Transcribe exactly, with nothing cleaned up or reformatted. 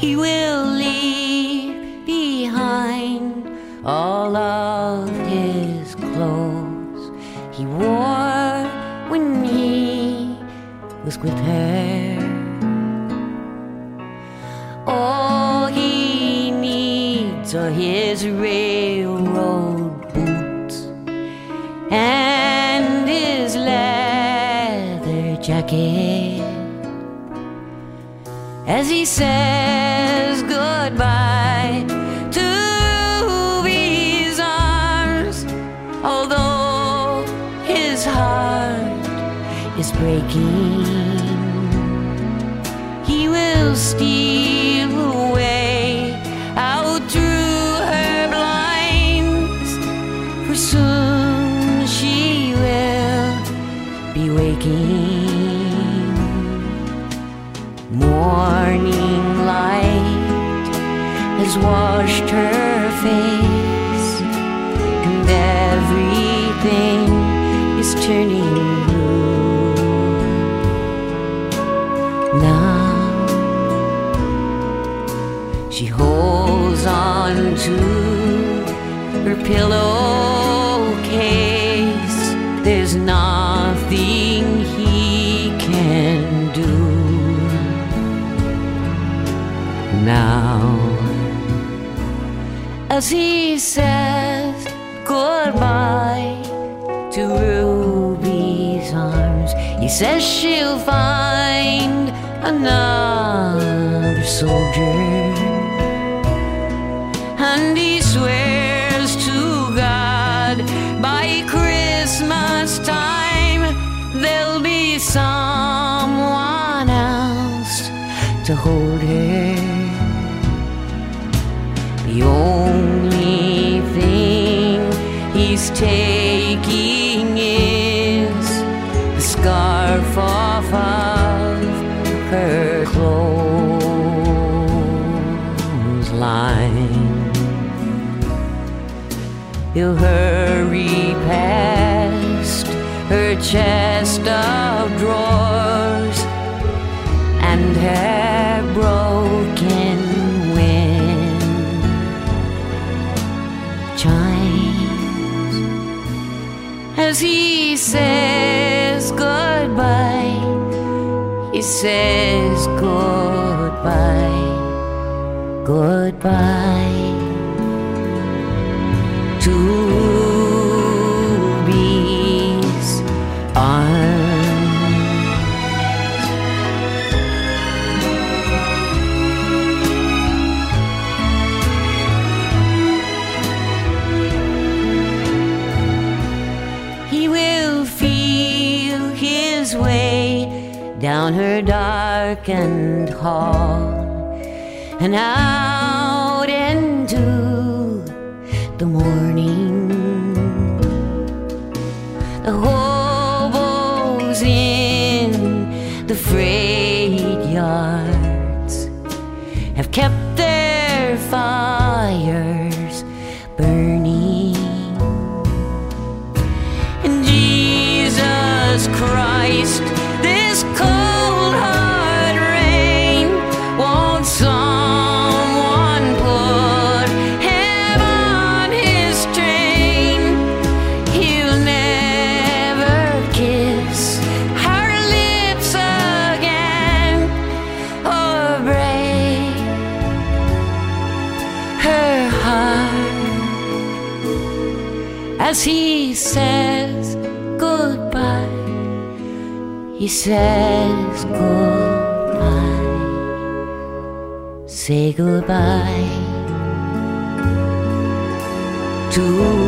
he will leave behind all of his clothes he wore when he was with her. All he needs are his railroad boots and his leather jacket. As he says goodbye to his arms, although his heart is breaking, he will steal away out through her blinds, for soon she will be waking. Morning light has washed her face, and everything is turning blue. Now she holds on to her pillowcase. There's nothing he can do. Now, as he says goodbye to Ruby's arms, he says she'll find another soldier, and he swears to God by Christmas time there'll be someone else to hold her. The only thing he's taking is the scarf off of her clothesline. He'll hurry past her chest of drawers and her broken as he says goodbye. He says goodbye, goodbye to Ruby's arms. Way down her darkened hall and out into the morning. The hobos in the freight yards have kept their fires burning, and Jesus Christ, this cold hard rain, won't someone put him on his train? He'll never kiss her lips again or break her heart as he says goodbye. He says goodbye. Say goodbye to